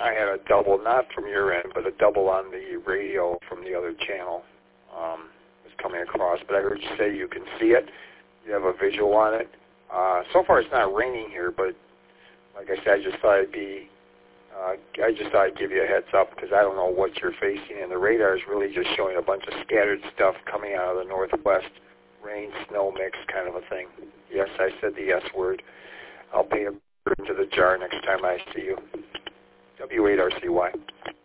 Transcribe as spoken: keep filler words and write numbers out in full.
I had a double, not from your end, but a double on the radio from the other channel um, was coming across. But I heard you say you can see it. You have a visual on it. Uh, so far, it's not raining here, but like I said, I just thought I'd be, uh, I just thought I'd give you a heads up because I don't know what you're facing, and the radar is really just showing a bunch of scattered stuff coming out of the northwest, rain, snow mix kind of a thing. Yes, I said the S word. I'll pay a bird into the jar next time I see you. W eight R C Y.